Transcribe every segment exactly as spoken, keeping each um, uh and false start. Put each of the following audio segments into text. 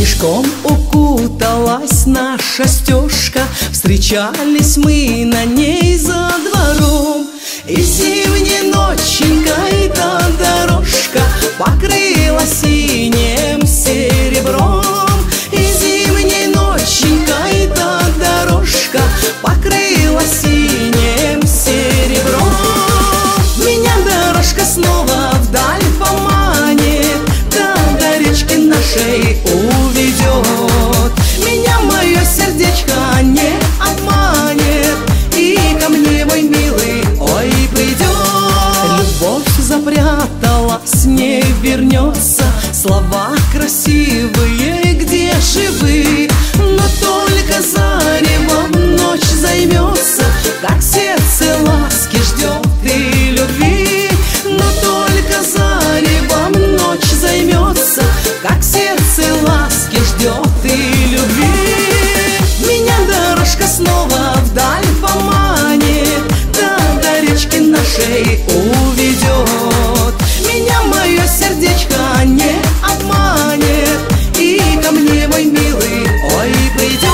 Снежком укуталась наша стежка, встречались мы на ней за двором. И зимней ноченькой та дорожка покрылась синим серебром. И зимней ноченькой та дорожка покрылась синим серебром. Меня дорожка снова вдаль поманит, да до речки нашей уведет. Меня мое сердечко не обманет, и ко мне мой милый ой придет. Любовь запряталась, не вернется, слова красивые где же вы? Но только заревом ночь займется, как сердце ласки ждет и любви. Но только заревом ночь займется, как сердце ласки ждет и любви. Меня дорожка снова вдаль поманит, да до речки нашей уведет. Меня мое сердечко не обманет, и ко мне мой милый ой придет.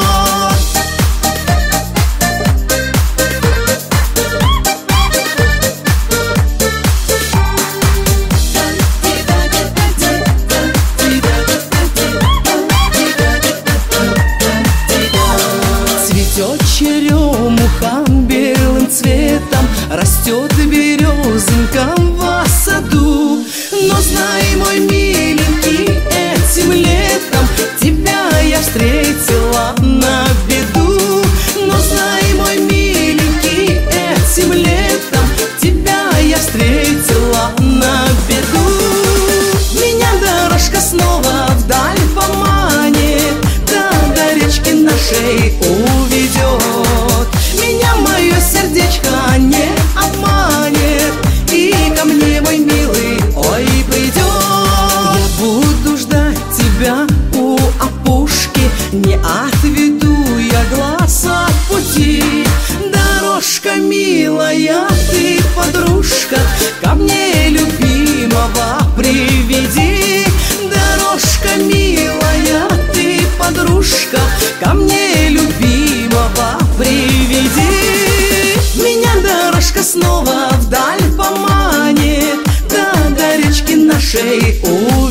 Цветет черемуха белым цветом, растет березонька в саду. Но знай, мой миленький, этим летом тебя я встретила на беду. Но знай, мой миленький, этим летом тебя я встретила на беду. Меня дорожка снова вдаль поманит, да до речки нашей уведет. Меня мое сердечко не обманет, и ко мне мой милый ой придет. Я буду ждать тебя у опушки, не отведу я глаз от пути. Дорожка милая, ты подружка, ко мне любимого приведи. Дорожка милая, ты подружка, ко мне любимого приведи. Меня дорожка снова вдаль поманит, да до речки нашей уведет.